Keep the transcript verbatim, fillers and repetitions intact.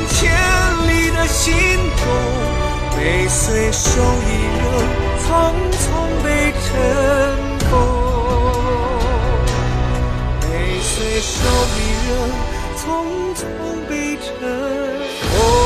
千里的心动，被随手一扔，匆匆被尘封，被随手一扔，匆匆被尘封。